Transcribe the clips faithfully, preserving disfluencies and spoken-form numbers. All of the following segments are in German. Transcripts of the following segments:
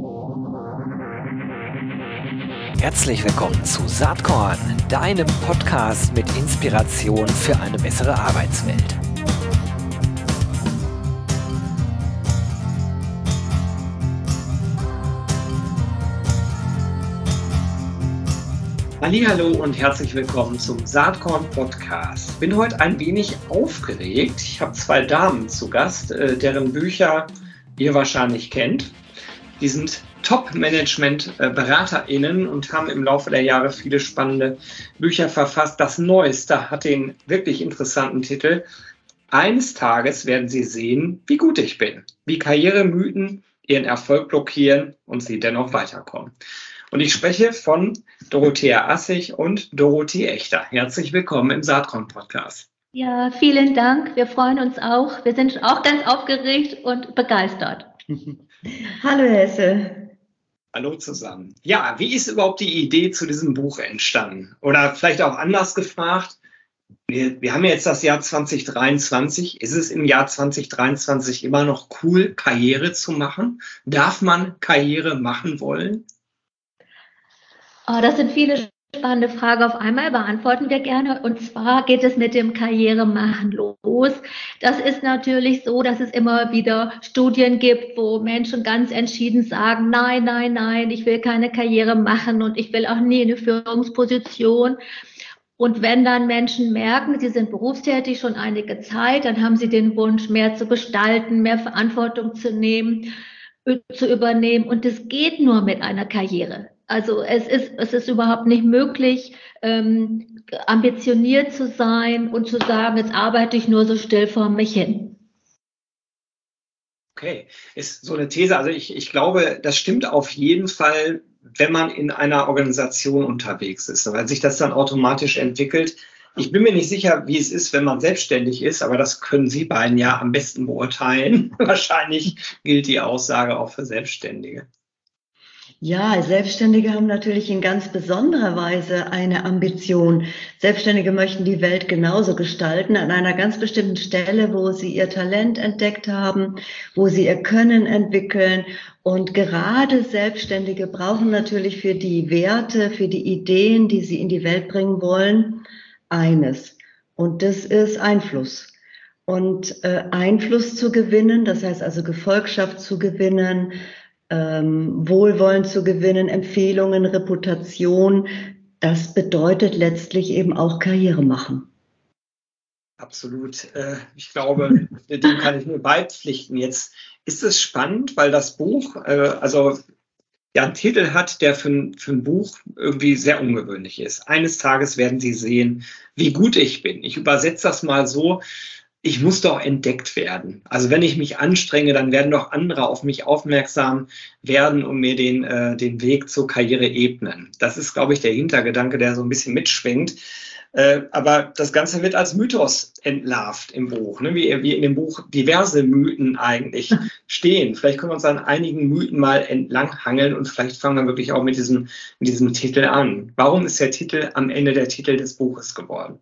Herzlich willkommen zu Saatkorn, deinem Podcast mit Inspiration für eine bessere Arbeitswelt. Hallihallo und herzlich willkommen zum Saatkorn Podcast. Ich bin heute ein wenig aufgeregt. Ich habe zwei Damen zu Gast, deren Bücher ihr wahrscheinlich kennt. Die sind Top-Management-BeraterInnen und haben im Laufe der Jahre viele spannende Bücher verfasst. Das Neueste hat den wirklich interessanten Titel: Eines Tages werden Sie sehen, wie gut ich bin, wie Karrieremythen Ihren Erfolg blockieren und Sie dennoch weiterkommen. Und ich spreche von Dorothea Assig und Dorothee Echter. Herzlich willkommen im Saatkorn-Podcast. Ja, vielen Dank. Wir freuen uns auch. Wir sind auch ganz aufgeregt und begeistert. Hallo Hesse. Hallo zusammen. Ja, wie ist überhaupt die Idee zu diesem Buch entstanden? Oder vielleicht auch anders gefragt, wir, wir haben ja jetzt das Jahr zwanzig dreiundzwanzig. Ist es im Jahr zwanzig dreiundzwanzig immer noch cool, Karriere zu machen? Darf man Karriere machen wollen? Oh, das sind viele spannende Fragen auf einmal, beantworten wir gerne. Und zwar geht es mit dem Karrieremachen los. Das ist natürlich so, dass es immer wieder Studien gibt, wo Menschen ganz entschieden sagen, nein, nein, nein, ich will keine Karriere machen und ich will auch nie in eine Führungsposition. Und wenn dann Menschen merken, sie sind berufstätig schon einige Zeit, dann haben sie den Wunsch, mehr zu gestalten, mehr Verantwortung zu nehmen, zu übernehmen. Und das geht nur mit einer Karriere. Also es ist, es ist überhaupt nicht möglich, ähm, ambitioniert zu sein und zu sagen, jetzt arbeite ich nur so still vor mich hin. Okay, ist so eine These. Also ich, ich glaube, das stimmt auf jeden Fall, wenn man in einer Organisation unterwegs ist, weil sich das dann automatisch entwickelt. Ich bin mir nicht sicher, wie es ist, wenn man selbstständig ist, aber das können Sie beiden ja am besten beurteilen. Wahrscheinlich gilt die Aussage auch für Selbstständige. Ja, Selbstständige haben natürlich in ganz besonderer Weise eine Ambition. Selbstständige möchten die Welt genauso gestalten, an einer ganz bestimmten Stelle, wo sie ihr Talent entdeckt haben, wo sie ihr Können entwickeln. Und gerade Selbstständige brauchen natürlich für die Werte, für die Ideen, die sie in die Welt bringen wollen, eines. Und das ist Einfluss. Und äh, Einfluss zu gewinnen, das heißt also Gefolgschaft zu gewinnen, Ähm, Wohlwollen zu gewinnen, Empfehlungen, Reputation, das bedeutet letztlich eben auch Karriere machen. Absolut. Ich glaube, dem kann ich nur beipflichten. Jetzt ist es spannend, weil das Buch, also ja, einen Titel hat, der für, für ein Buch irgendwie sehr ungewöhnlich ist. Eines Tages werden Sie sehen, wie gut ich bin. Ich übersetze das mal so: Ich muss doch entdeckt werden. Also wenn ich mich anstrenge, dann werden doch andere auf mich aufmerksam werden und mir den, äh, den Weg zur Karriere ebnen. Das ist, glaube ich, der Hintergedanke, der so ein bisschen mitschwingt. Äh, aber das Ganze wird als Mythos entlarvt im Buch, ne? wie, wie in dem Buch diverse Mythen eigentlich stehen. Vielleicht können wir uns an einigen Mythen mal entlanghangeln und vielleicht fangen wir wirklich auch mit diesem, mit diesem Titel an. Warum ist der Titel am Ende der Titel des Buches geworden?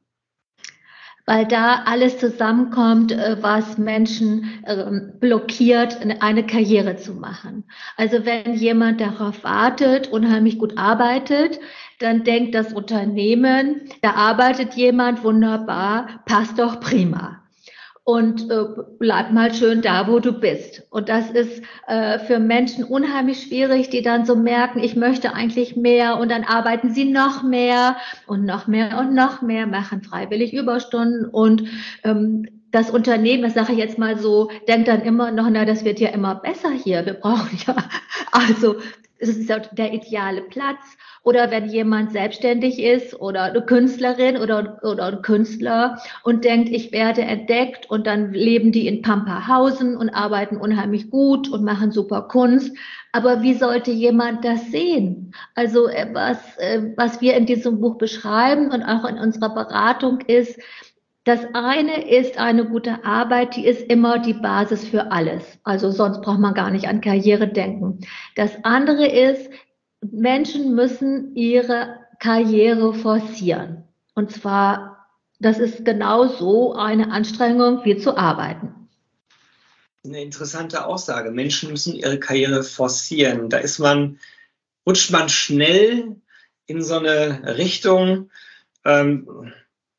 Weil da alles zusammenkommt, was Menschen blockiert, eine Karriere zu machen. Also wenn jemand darauf wartet, unheimlich gut arbeitet, dann denkt das Unternehmen, da arbeitet jemand wunderbar, passt doch prima. Und äh, bleib mal schön da, wo du bist. Und das ist äh, für Menschen unheimlich schwierig, die dann so merken, ich möchte eigentlich mehr, und dann arbeiten sie noch mehr und noch mehr und noch mehr, machen freiwillig Überstunden, und ähm, das Unternehmen, das sage ich jetzt mal so, denkt dann immer noch, na, das wird ja immer besser hier, wir brauchen ja, also es ist ja der ideale Platz. Oder wenn jemand selbstständig ist oder eine Künstlerin oder, oder ein Künstler und denkt, ich werde entdeckt, und dann leben die in Pamperhausen und arbeiten unheimlich gut und machen super Kunst. Aber wie sollte jemand das sehen? Also was, was wir in diesem Buch beschreiben und auch in unserer Beratung ist, das eine ist eine gute Arbeit, die ist immer die Basis für alles. Also sonst braucht man gar nicht an Karriere denken. Das andere ist, Menschen müssen ihre Karriere forcieren. Und zwar, das ist genau so eine Anstrengung wie zu arbeiten. Eine interessante Aussage. Menschen müssen ihre Karriere forcieren. Da ist man, rutscht man schnell in so eine Richtung. Ähm,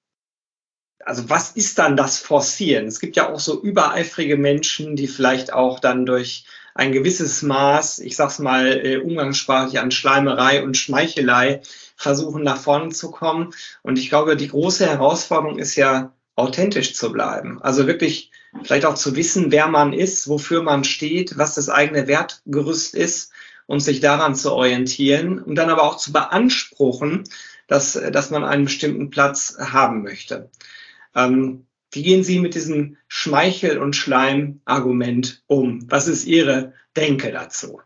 also was ist dann das Forcieren? Es gibt ja auch so übereifrige Menschen, die vielleicht auch dann durch ein gewisses Maß, ich sag's mal äh, umgangssprachlich, an Schleimerei und Schmeichelei versuchen, nach vorne zu kommen. Und ich glaube, die große Herausforderung ist ja, authentisch zu bleiben. Also wirklich vielleicht auch zu wissen, wer man ist, wofür man steht, was das eigene Wertgerüst ist und sich daran zu orientieren und dann aber auch zu beanspruchen, dass, dass man einen bestimmten Platz haben möchte. Ähm, wie gehen Sie mit diesem Schmeichel- und Schleim-Argument um? Was ist Ihre Denke dazu?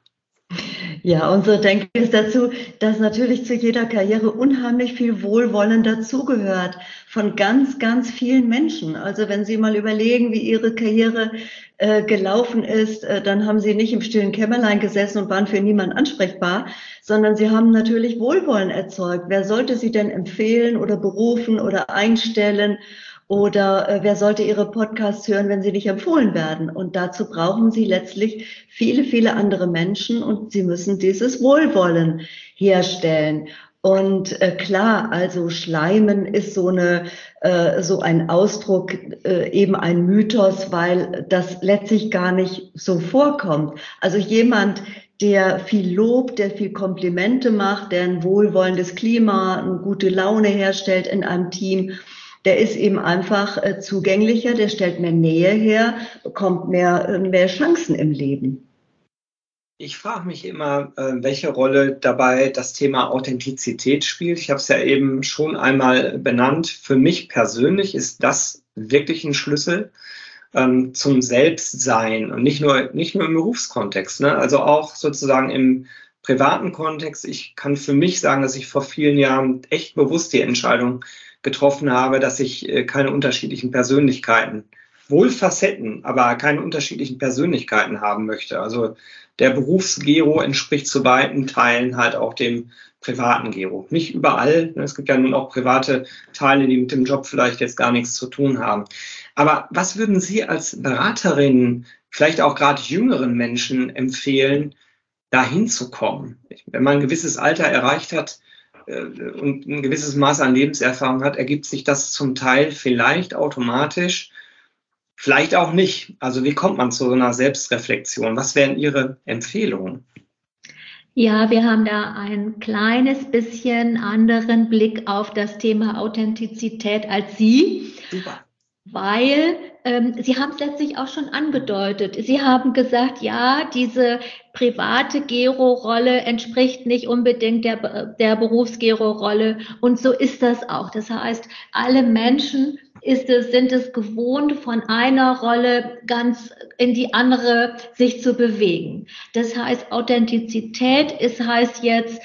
Ja, unsere Denke ist dazu, dass natürlich zu jeder Karriere unheimlich viel Wohlwollen dazugehört von ganz, ganz vielen Menschen. Also wenn Sie mal überlegen, wie Ihre Karriere äh, gelaufen ist, äh, dann haben Sie nicht im stillen Kämmerlein gesessen und waren für niemanden ansprechbar, sondern Sie haben natürlich Wohlwollen erzeugt. Wer sollte Sie denn empfehlen oder berufen oder einstellen? Oder äh, wer sollte Ihre Podcasts hören, wenn sie nicht empfohlen werden? Und dazu brauchen Sie letztlich viele, viele andere Menschen und Sie müssen dieses Wohlwollen herstellen. Und äh, klar, also Schleimen ist so eine äh, so ein Ausdruck, äh, eben ein Mythos, weil das letztlich gar nicht so vorkommt. Also jemand, der viel Lob, der viel Komplimente macht, der ein wohlwollendes Klima, eine gute Laune herstellt in einem Team, der ist eben einfach äh, zugänglicher, der stellt mehr Nähe her, bekommt mehr, äh, mehr Chancen im Leben. Ich frage mich immer, äh, welche Rolle dabei das Thema Authentizität spielt. Ich habe es ja eben schon einmal benannt. Für mich persönlich ist das wirklich ein Schlüssel ähm, zum Selbstsein und nicht nur, nicht nur im Berufskontext, ne? Also auch sozusagen im privaten Kontext. Ich kann für mich sagen, dass ich vor vielen Jahren echt bewusst die Entscheidung getroffen habe, dass ich äh, keine unterschiedlichen Persönlichkeiten, wohl Facetten, aber keine unterschiedlichen Persönlichkeiten haben möchte. Also der Berufsgero entspricht zu beiden Teilen halt auch dem privaten Gero. Nicht überall. Es gibt ja nun auch private Teile, die mit dem Job vielleicht jetzt gar nichts zu tun haben. Aber was würden Sie als Beraterin vielleicht auch gerade jüngeren Menschen empfehlen, dahin zu kommen? Wenn man ein gewisses Alter erreicht hat äh, und ein gewisses Maß an Lebenserfahrung hat, ergibt sich das zum Teil vielleicht automatisch. Vielleicht auch nicht. Also wie kommt man zu so einer Selbstreflexion? Was wären Ihre Empfehlungen? Ja, wir haben da ein kleines bisschen anderen Blick auf das Thema Authentizität als Sie. Super. Weil ähm, Sie haben es letztlich auch schon angedeutet. Sie haben gesagt, ja, diese private Gero-Rolle entspricht nicht unbedingt der, der Berufs-Gero-Rolle. Und so ist das auch. Das heißt, alle Menschen ist es, sind es gewohnt, von einer Rolle ganz in die andere sich zu bewegen. Das heißt, Authentizität ist, heißt jetzt,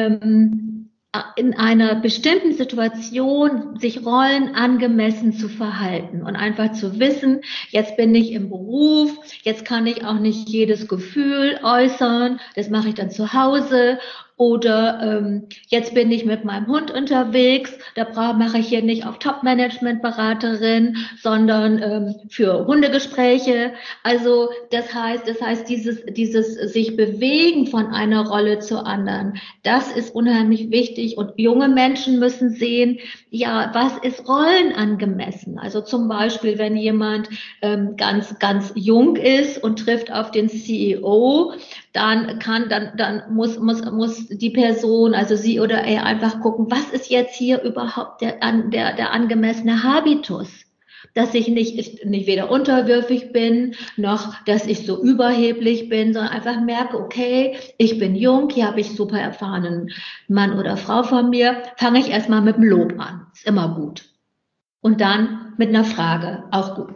ähm, in einer bestimmten Situation sich rollenangemessen zu verhalten und einfach zu wissen, jetzt bin ich im Beruf, jetzt kann ich auch nicht jedes Gefühl äußern, das mache ich dann zu Hause. Oder ähm, jetzt bin ich mit meinem Hund unterwegs, da mache ich hier nicht auf Top-Management-Beraterin, sondern ähm, für Hundegespräche. Also das heißt, das heißt, dieses, dieses sich bewegen von einer Rolle zur anderen, das ist unheimlich wichtig. Und junge Menschen müssen sehen, ja, was ist rollenangemessen? Also zum Beispiel, wenn jemand ähm, ganz, ganz jung ist und trifft auf den C E O, dann kann, dann, dann muss, muss, muss die Person, also sie oder er, einfach gucken, was ist jetzt hier überhaupt der, der, der angemessene Habitus? Dass ich nicht, nicht weder unterwürfig bin, noch dass ich so überheblich bin, sondern einfach merke, okay, ich bin jung, hier habe ich super erfahrenen Mann oder Frau von mir, fange ich erstmal mit dem Lob an. Ist immer gut. Und dann mit einer Frage, auch gut.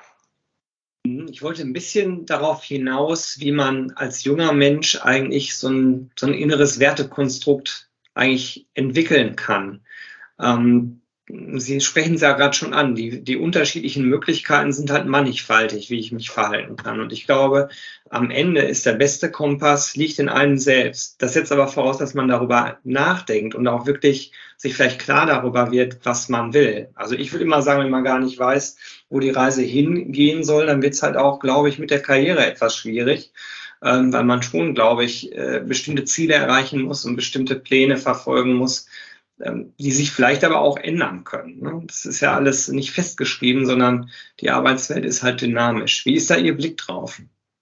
Ich wollte ein bisschen darauf hinaus, wie man als junger Mensch eigentlich so ein, so ein inneres Wertekonstrukt eigentlich entwickeln kann. Ähm, Sie sprechen es ja gerade schon an, die, die unterschiedlichen Möglichkeiten sind halt mannigfaltig, wie ich mich verhalten kann. Und ich glaube, am Ende ist der beste Kompass, liegt in einem selbst. Das setzt aber voraus, dass man darüber nachdenkt und auch wirklich sich vielleicht klar darüber wird, was man will. Also ich würde immer sagen, wenn man gar nicht weiß, wo die Reise hingehen soll, dann wird es halt auch, glaube ich, mit der Karriere etwas schwierig, ähm, weil man schon, glaube ich, äh, bestimmte Ziele erreichen muss und bestimmte Pläne verfolgen muss, die sich vielleicht aber auch ändern können. Das ist ja alles nicht festgeschrieben, sondern die Arbeitswelt ist halt dynamisch. Wie ist da Ihr Blick drauf?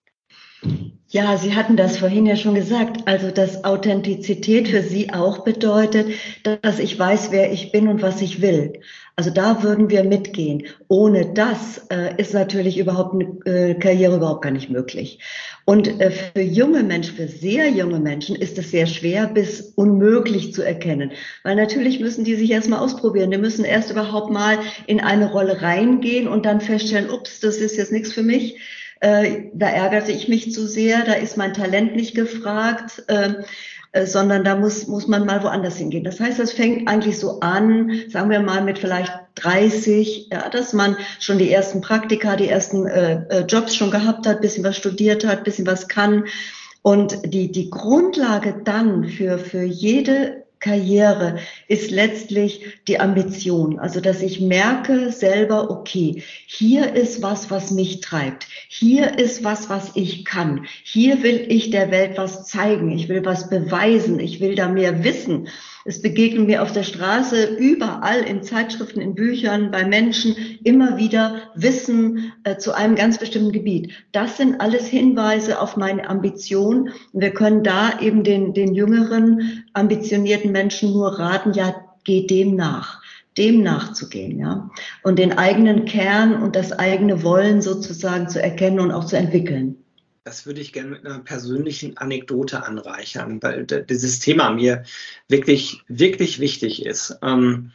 Ja, Sie hatten das vorhin ja schon gesagt, also dass Authentizität für Sie auch bedeutet, dass ich weiß, wer ich bin und was ich will. Also da würden wir mitgehen. Ohne das äh, ist natürlich überhaupt eine äh, Karriere überhaupt gar nicht möglich. Und äh, für junge Menschen, für sehr junge Menschen ist es sehr schwer bis unmöglich zu erkennen. Weil natürlich müssen die sich erstmal ausprobieren. Die müssen erst überhaupt mal in eine Rolle reingehen und dann feststellen, ups, das ist jetzt nichts für mich. Äh, da ärgerte ich mich zu sehr, da ist mein Talent nicht gefragt, äh, äh, sondern da muss, muss man mal woanders hingehen. Das heißt, das fängt eigentlich so an, sagen wir mal mit vielleicht dreißig, ja, dass man schon die ersten Praktika, die ersten äh, Jobs schon gehabt hat, bisschen was studiert hat, bisschen was kann. Und die, die Grundlage dann für, für jede Karriere ist letztlich die Ambition. Also, dass ich merke selber, okay, hier ist was, was mich treibt. Hier ist was, was ich kann. Hier will ich der Welt was zeigen. Ich will was beweisen. Ich will da mehr wissen. Es begegnen mir auf der Straße, überall in Zeitschriften, in Büchern, bei Menschen immer wieder Wissen äh, zu einem ganz bestimmten Gebiet. Das sind alles Hinweise auf meine Ambition. Und wir können da eben den, den jüngeren, ambitionierten Menschen nur raten, ja, geh dem nach, dem nachzugehen, ja. Und den eigenen Kern und das eigene Wollen sozusagen zu erkennen und auch zu entwickeln. Das würde ich gerne mit einer persönlichen Anekdote anreichern, weil dieses Thema mir wirklich, wirklich wichtig ist. Ähm,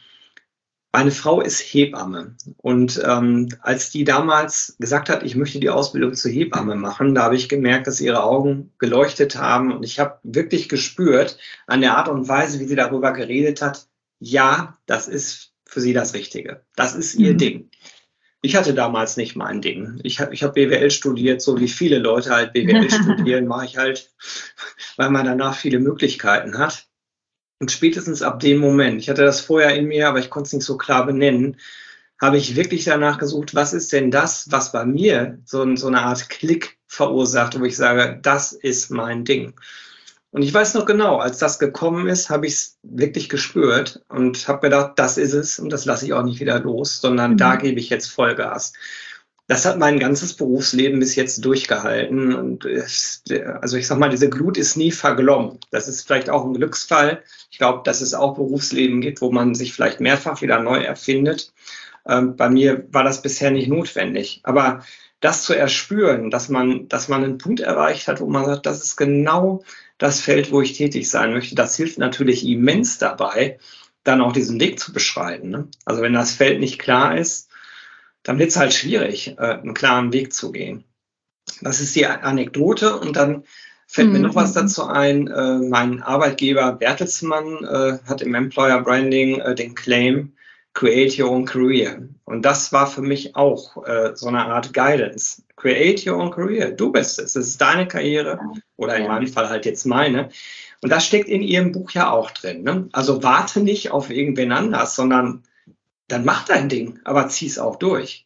meine Frau ist Hebamme und ähm, als die damals gesagt hat, ich möchte die Ausbildung zur Hebamme machen, da habe ich gemerkt, dass ihre Augen geleuchtet haben und ich habe wirklich gespürt an der Art und Weise, wie sie darüber geredet hat, ja, das ist für sie das Richtige. Das ist ihr mhm. Ding. Ich hatte damals nicht mein Ding. Ich habe ich hab B W L studiert, so wie viele Leute halt B W L studieren, mache ich halt, weil man danach viele Möglichkeiten hat. Und spätestens ab dem Moment, ich hatte das vorher in mir, aber ich konnte es nicht so klar benennen, habe ich wirklich danach gesucht, was ist denn das, was bei mir so, so eine Art Klick verursacht, wo ich sage, das ist mein Ding. Und ich weiß noch genau, als das gekommen ist, habe ich es wirklich gespürt und habe gedacht, das ist es und das lasse ich auch nicht wieder los, sondern mhm. da gebe ich jetzt Vollgas. Das hat mein ganzes Berufsleben bis jetzt durchgehalten und es, also ich sag mal, diese Glut ist nie verglommen. Das ist vielleicht auch ein Glücksfall. Ich glaube, dass es auch Berufsleben gibt, wo man sich vielleicht mehrfach wieder neu erfindet. Ähm, bei mir war das bisher nicht notwendig, aber das zu erspüren, dass man, dass man einen Punkt erreicht hat, wo man sagt, das ist genau das Feld, wo ich tätig sein möchte, das hilft natürlich immens dabei, dann auch diesen Weg zu beschreiten. Ne? Also wenn das Feld nicht klar ist, dann wird es halt schwierig, äh, einen klaren Weg zu gehen. Das ist die Anekdote und dann fällt mhm. mir noch was dazu ein. Äh, mein Arbeitgeber Bertelsmann äh, hat im Employer Branding äh, den Claim Create Your Own Career. Und das war für mich auch äh, so eine Art Guidance. Create Your Own Career. Du bist es. Es ist deine Karriere oder in meinem Fall halt jetzt meine. Und das steckt in Ihrem Buch ja auch drin. Ne? Also warte nicht auf irgendwen anders, sondern dann mach dein Ding, aber zieh es auch durch.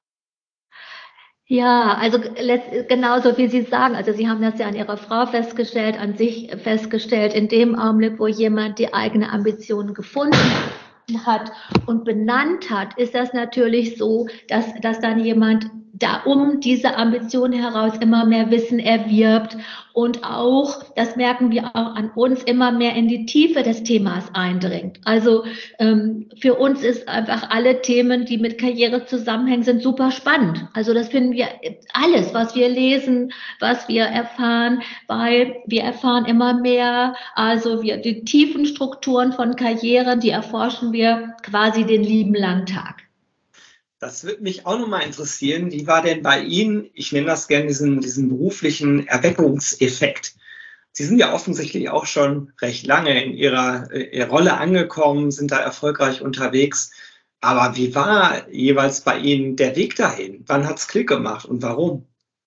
Ja, also genauso wie Sie sagen, also Sie haben das ja an Ihrer Frau festgestellt, an sich festgestellt, in dem Augenblick, wo jemand die eigene Ambition gefunden hat und benannt hat, ist das natürlich so, dass, dass dann jemand da um diese Ambition heraus immer mehr Wissen erwirbt und auch, das merken wir auch an uns, immer mehr in die Tiefe des Themas eindringt. Also ähm, für uns ist einfach alle Themen, die mit Karriere zusammenhängen, sind super spannend. Also das finden wir alles, was wir lesen, was wir erfahren, weil wir erfahren immer mehr, also wir die tiefen Strukturen von Karrieren, die erforschen wir quasi den lieben langen Tag. Das würde mich auch nochmal interessieren. Wie war denn bei Ihnen, ich nenne das gerne diesen, diesen beruflichen Erweckungseffekt? Sie sind ja offensichtlich auch schon recht lange in Ihrer, Ihrer Rolle angekommen, sind da erfolgreich unterwegs. Aber wie war jeweils bei Ihnen der Weg dahin? Wann hat's Klick gemacht und warum?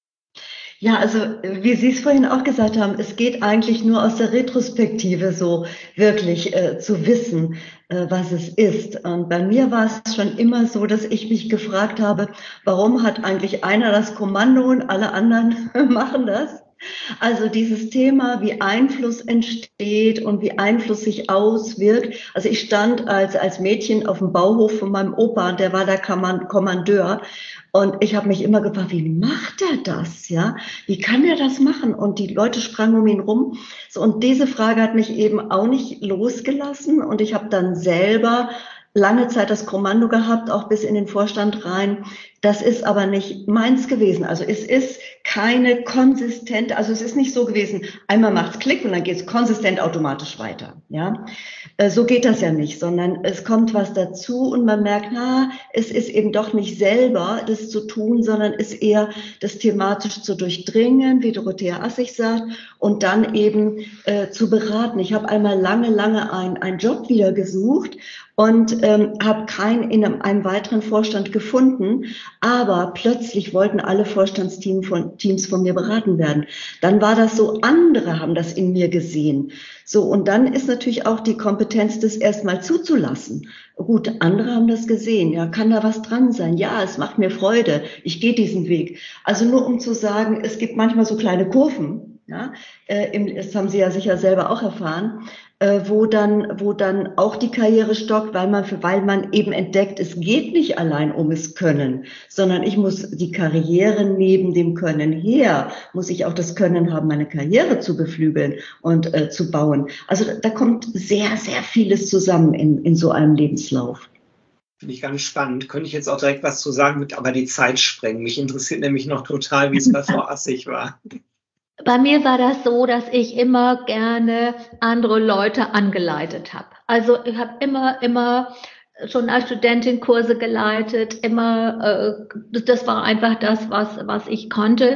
Ja, also wie Sie es vorhin auch gesagt haben, es geht eigentlich nur aus der Retrospektive so wirklich äh, zu wissen, äh, was es ist. Und bei mir war es schon immer so, dass ich mich gefragt habe, warum hat eigentlich einer das Kommando und alle anderen machen das? Also dieses Thema, wie Einfluss entsteht und wie Einfluss sich auswirkt. Also ich stand als, als Mädchen auf dem Bauhof von meinem Opa, der war der Kommandeur. Und ich habe mich immer gefragt, wie macht er das? Ja, wie kann er das machen? Und die Leute sprangen um ihn rum. So, und diese Frage hat mich eben auch nicht losgelassen. Und ich habe dann selber lange Zeit das Kommando gehabt, auch bis in den Vorstand rein. Das ist aber nicht meins gewesen. Also es ist keine konsistente, also es ist nicht so gewesen, einmal macht's Klick und dann geht's konsistent automatisch weiter. Ja, so geht das ja nicht, sondern es kommt was dazu und man merkt, na, es ist eben doch nicht selber das zu tun, sondern ist eher das thematisch zu durchdringen, wie Dorothea Assig sagt, und dann eben äh, zu beraten. Ich habe einmal lange, lange ein, einen Job wieder gesucht und ähm, habe keinen in einem, einem weiteren Vorstand gefunden, aber plötzlich wollten alle Vorstandsteams von, Teams von mir beraten werden. Dann war das so, andere haben das in mir gesehen. So, und dann ist natürlich auch die Kompetenz, das erstmal zuzulassen. Gut, andere haben das gesehen. Ja, kann da was dran sein? Ja, es macht mir Freude. Ich gehe diesen Weg. Also nur um zu sagen, es gibt manchmal so kleine Kurven. Ja, äh, im, das haben Sie ja sicher selber auch erfahren, äh, wo dann, wo dann auch die Karriere stockt, weil man, weil man eben entdeckt, es geht nicht allein um es Können, sondern ich muss die Karriere neben dem Können her, muss ich auch das Können haben, meine Karriere zu beflügeln und äh, zu bauen. Also da kommt sehr, sehr vieles zusammen in, in so einem Lebenslauf. Finde ich ganz spannend. Könnte ich jetzt auch direkt was zu sagen, mit aber die Zeit sprengen. Mich interessiert nämlich noch total, wie es bei Frau Assig war. Bei mir war das so, dass ich immer gerne andere Leute angeleitet habe. Also ich habe immer, immer schon als Studentin Kurse geleitet, immer, äh, das war einfach das, was, was ich konnte.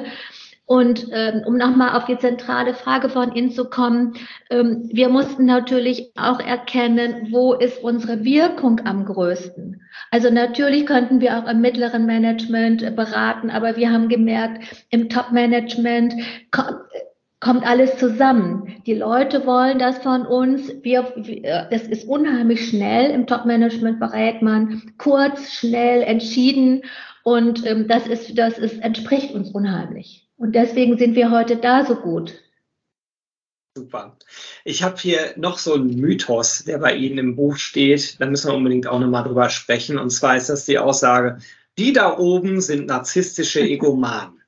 Und ähm, um nochmal auf die zentrale Frage von Ihnen zu kommen, ähm, wir mussten natürlich auch erkennen, wo ist unsere Wirkung am größten. Also natürlich könnten wir auch im mittleren Management beraten, aber wir haben gemerkt, im Top-Management ko- kommt alles zusammen. Die Leute wollen das von uns. Wir, wir, das ist unheimlich schnell. Im Top-Management berät man kurz, schnell, entschieden. Und ähm, das ist, das ist, entspricht uns unheimlich. Und deswegen sind wir heute da so gut. Super. Ich habe hier noch so einen Mythos, der bei Ihnen im Buch steht. Da müssen wir unbedingt auch nochmal drüber sprechen. Und zwar ist das die Aussage, die da oben sind narzisstische Egomanen.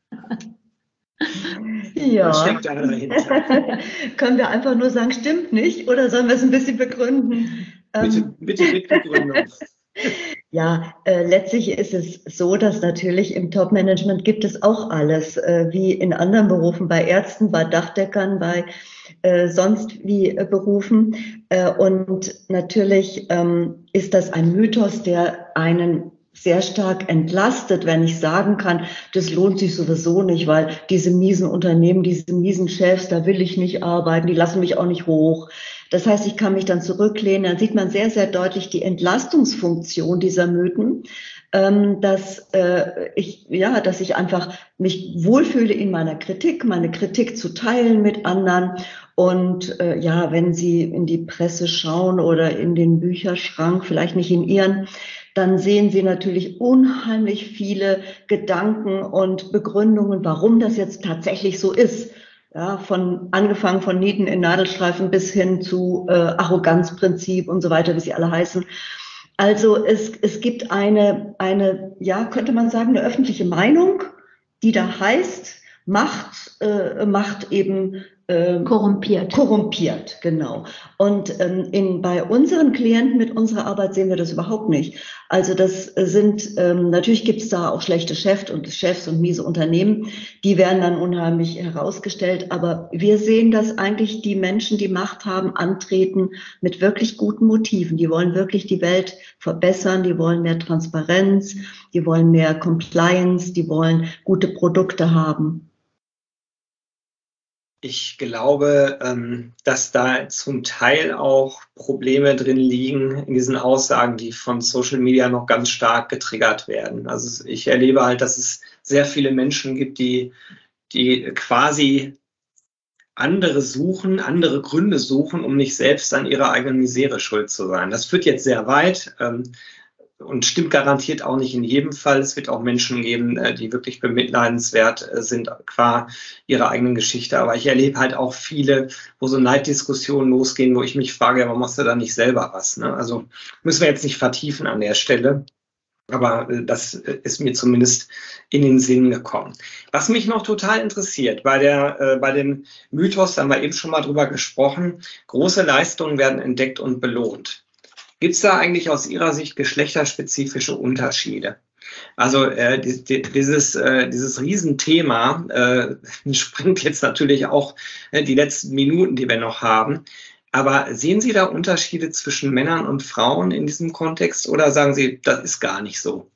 Ja. Was steckt da dahinter? Können wir einfach nur sagen, stimmt nicht? Oder sollen wir es ein bisschen begründen? Bitte, bitte mit Begründung. Ja, äh, letztlich ist es so, dass natürlich im Top-Management gibt es auch alles, äh, wie in anderen Berufen, bei Ärzten, bei Dachdeckern, bei äh, sonst wie äh, Berufen. Äh, und natürlich ähm, ist das ein Mythos, der einen sehr stark entlastet, wenn ich sagen kann, das lohnt sich sowieso nicht, weil diese miesen Unternehmen, diese miesen Chefs, da will ich nicht arbeiten, die lassen mich auch nicht hoch. Das heißt, ich kann mich dann zurücklehnen. Dann sieht man sehr, sehr deutlich die Entlastungsfunktion dieser Mythen, ähm, dass äh, ich ja, dass ich einfach mich wohlfühle in meiner Kritik, meine Kritik zu teilen mit anderen. Und äh, ja, wenn Sie in die Presse schauen oder in den Bücherschrank, vielleicht nicht in Ihren, dann sehen Sie natürlich unheimlich viele Gedanken und Begründungen, warum das jetzt tatsächlich so ist. Ja, von angefangen von Nieten in Nadelstreifen bis hin zu äh, Arroganzprinzip und so weiter, wie sie alle heißen. Also es, es gibt eine, eine, ja, könnte man sagen, eine öffentliche Meinung, die da heißt, Macht, äh, Macht eben äh, Korrumpiert. Korrumpiert, genau. Und ähm, in, bei unseren Klienten mit unserer Arbeit sehen wir das überhaupt nicht. Also das sind, ähm, natürlich gibt es da auch schlechte Chefs und Chefs und miese Unternehmen, die werden dann unheimlich herausgestellt. Aber wir sehen, dass eigentlich die Menschen, die Macht haben, antreten mit wirklich guten Motiven. Die wollen wirklich die Welt verbessern, die wollen mehr Transparenz, die wollen mehr Compliance, die wollen gute Produkte haben. Ich glaube, ähm, dass da zum Teil auch Probleme drin liegen in diesen Aussagen, die von Social Media noch ganz stark getriggert werden. Also ich erlebe halt, dass es sehr viele Menschen gibt, die, die quasi andere suchen, andere Gründe suchen, um nicht selbst an ihrer eigenen Misere schuld zu sein. Das führt jetzt sehr weit. Ähm, Und stimmt garantiert auch nicht in jedem Fall. Es wird auch Menschen geben, die wirklich bemitleidenswert sind qua ihrer eigenen Geschichte. Aber ich erlebe halt auch viele, wo so Neiddiskussionen losgehen, wo ich mich frage, warum machst du da nicht selber was? Ne? Also müssen wir jetzt nicht vertiefen an der Stelle. Aber das ist mir zumindest in den Sinn gekommen. Was mich noch total interessiert, bei, der, äh, bei dem Mythos, da haben wir eben schon mal drüber gesprochen, große Leistungen werden entdeckt und belohnt. Gibt es da eigentlich aus Ihrer Sicht geschlechterspezifische Unterschiede? Also äh, die, die, dieses, äh, dieses Riesenthema äh, springt jetzt natürlich auch äh, die letzten Minuten, die wir noch haben. Aber sehen Sie da Unterschiede zwischen Männern und Frauen in diesem Kontext oder sagen Sie, das ist gar nicht so?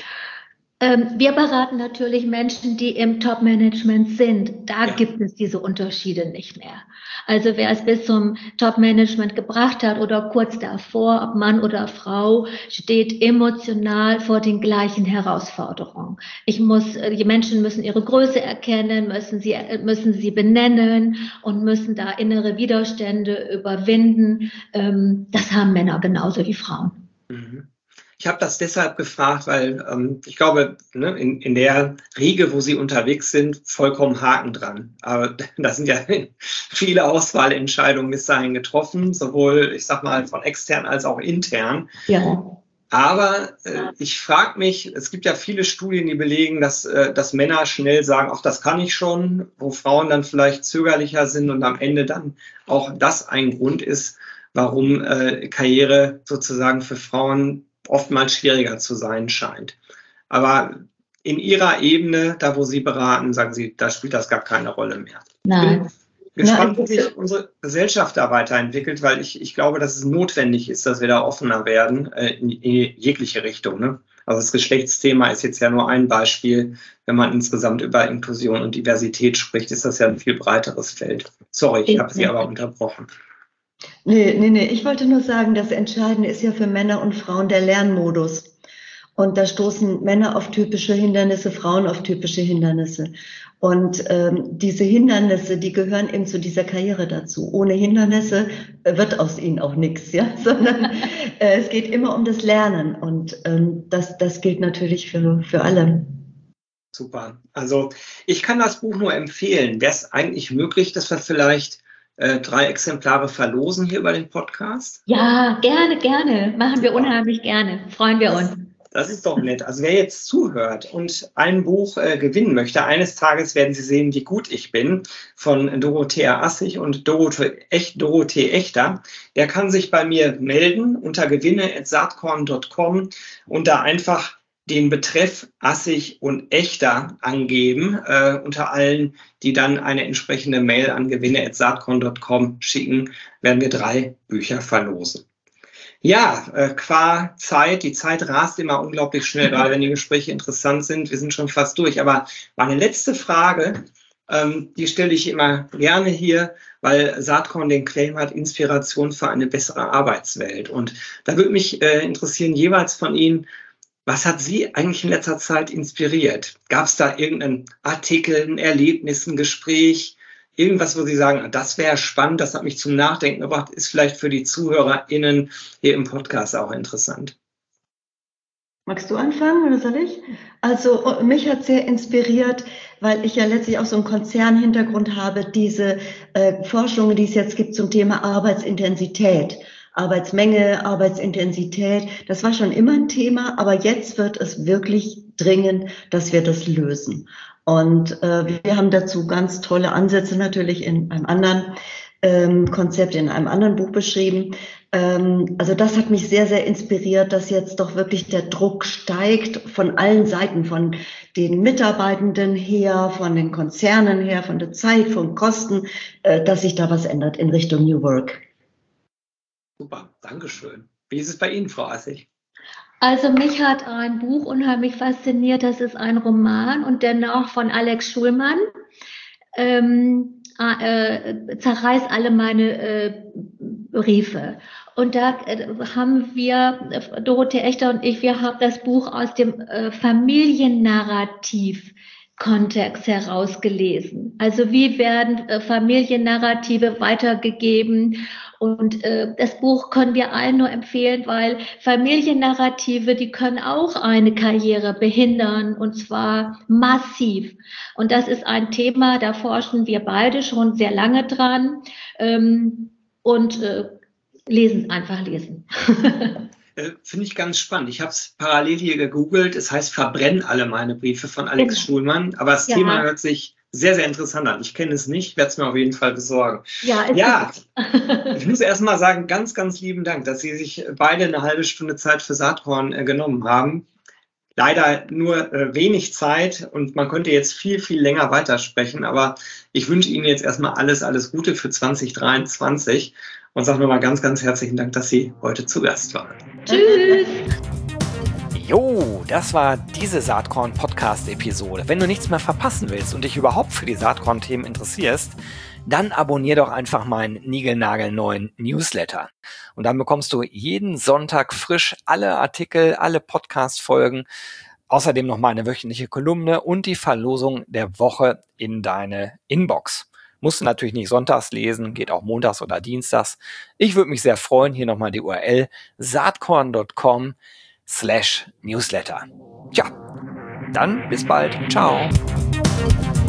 Wir beraten natürlich Menschen, die im Top-Management sind. Da Ja. gibt es diese Unterschiede nicht mehr. Also wer es bis zum Top-Management gebracht hat oder kurz davor, ob Mann oder Frau, steht emotional vor den gleichen Herausforderungen. Ich muss, die Menschen müssen ihre Größe erkennen, müssen sie, müssen sie benennen und müssen da innere Widerstände überwinden. Das haben Männer genauso wie Frauen. Mhm. Ich habe das deshalb gefragt, weil ähm, ich glaube, ne, in, in der Riege, wo Sie unterwegs sind, vollkommen Haken dran. Aber da sind ja viele Auswahlentscheidungen bis dahin getroffen, sowohl, ich sag mal, von extern als auch intern. Ja. Aber äh, ich frage mich, es gibt ja viele Studien, die belegen, dass, äh, dass Männer schnell sagen, ach, das kann ich schon, wo Frauen dann vielleicht zögerlicher sind und am Ende dann auch das ein Grund ist, warum äh, Karriere sozusagen für Frauen oftmals schwieriger zu sein scheint. Aber in Ihrer Ebene, da wo Sie beraten, sagen Sie, da spielt das gar keine Rolle mehr. Nein. Ich bin gespannt, wie sich unsere Gesellschaft da weiterentwickelt, weil ich, ich glaube, dass es notwendig ist, dass wir da offener werden äh, in, in jegliche Richtung. Ne? Also das Geschlechtsthema ist jetzt ja nur ein Beispiel. Wenn man insgesamt über Inklusion und Diversität spricht, ist das ja ein viel breiteres Feld. Sorry, ich habe Sie aber unterbrochen. Nee, nee, nee. Ich wollte nur sagen, das Entscheidende ist ja für Männer und Frauen der Lernmodus. Und da stoßen Männer auf typische Hindernisse, Frauen auf typische Hindernisse. Und ähm, diese Hindernisse, die gehören eben zu dieser Karriere dazu. Ohne Hindernisse wird aus ihnen auch nichts, ja, sondern äh, es geht immer um das Lernen. Und ähm, das, das gilt natürlich für, für alle. Super. Also ich kann das Buch nur empfehlen. Wäre es eigentlich möglich, dass wir vielleicht äh, drei Exemplare verlosen hier über den Podcast? Ja, gerne, gerne. Machen wir unheimlich gerne. Freuen wir uns. Das ist doch nett. Also wer jetzt zuhört und ein Buch äh, gewinnen möchte, eines Tages werden Sie sehen, wie gut ich bin, von Dorothea Assig und Dorothee, Echt, Dorothee Echter. Der kann sich bei mir melden unter gewinne at saatkorn punkt com und da einfach den Betreff Assig und Echter angeben, äh, unter allen, die dann eine entsprechende Mail an gewinne at saatkorn punkt com schicken, werden wir drei Bücher verlosen. Ja, äh, qua Zeit, die Zeit rast immer unglaublich schnell, gerade wenn die Gespräche interessant sind. Wir sind schon fast durch. Aber meine letzte Frage, ähm, die stelle ich immer gerne hier, weil Saatkorn den Claim hat, Inspiration für eine bessere Arbeitswelt. Und da würde mich äh, interessieren, jeweils von Ihnen, was hat Sie eigentlich in letzter Zeit inspiriert? Gab es da irgendeinen Artikel, ein Erlebnis, ein Gespräch, irgendwas, wo Sie sagen, das wäre spannend, das hat mich zum Nachdenken gebracht, ist vielleicht für die ZuhörerInnen hier im Podcast auch interessant? Magst du anfangen oder soll ich? Also mich hat sehr inspiriert, weil ich ja letztlich auch so einen Konzernhintergrund habe, diese äh, Forschungen, die es jetzt gibt zum Thema Arbeitsintensität. Arbeitsmenge, Arbeitsintensität, das war schon immer ein Thema, aber jetzt wird es wirklich dringend, dass wir das lösen. Und äh, wir haben dazu ganz tolle Ansätze natürlich in einem anderen ähm, Konzept, in einem anderen Buch beschrieben. Ähm, also das hat mich sehr, sehr inspiriert, dass jetzt doch wirklich der Druck steigt von allen Seiten, von den Mitarbeitenden her, von den Konzernen her, von der Zeit, von Kosten, äh, dass sich da was ändert in Richtung New Work. Super, Dankeschön. Wie ist es bei Ihnen, Frau Assig? Also mich hat ein Buch unheimlich fasziniert, das ist ein Roman und dennoch von Alex Schulman. Ähm, äh, zerreiß alle meine äh, Briefe. Und da äh, haben wir, äh, Dorothee Echter und ich, wir haben das Buch aus dem äh, Familiennarrativ Kontext herausgelesen. Also wie werden äh, Familiennarrative weitergegeben? Und äh, das Buch können wir allen nur empfehlen, weil Familiennarrative, die können auch eine Karriere behindern, und zwar massiv. Und das ist ein Thema, da forschen wir beide schon sehr lange dran ähm, und äh, lesen, einfach lesen. Äh, Finde ich ganz spannend. Ich habe es parallel hier gegoogelt. Es heißt Verbrennen alle meine Briefe von Alex Genau. Schulman. Aber das Ja. Thema hört sich sehr, sehr interessant an. Ich kenne es nicht, werde es mir auf jeden Fall besorgen. Ja, es Ja, ist ich muss erst mal sagen, ganz, ganz lieben Dank, dass Sie sich beide eine halbe Stunde Zeit für Saatkorn äh, genommen haben. Leider nur äh, wenig Zeit und man könnte jetzt viel, viel länger weitersprechen. Aber ich wünsche Ihnen jetzt erstmal alles, alles Gute für zwanzig dreiundzwanzig und sage nochmal ganz, ganz herzlichen Dank, dass Sie heute zu Gast waren. Tschüss! Jo, das war diese Saatkorn-Podcast-Episode. Wenn du nichts mehr verpassen willst und dich überhaupt für die Saatkorn-Themen interessierst, dann abonnier doch einfach meinen niegelnagelneuen Newsletter. Und dann bekommst du jeden Sonntag frisch alle Artikel, alle Podcast-Folgen, außerdem noch meine wöchentliche Kolumne und die Verlosung der Woche in deine Inbox. Musst du natürlich nicht sonntags lesen, geht auch montags oder dienstags. Ich würde mich sehr freuen, hier nochmal die U R L saatkorn punkt com slash newsletter. Tja, dann bis bald. Ciao.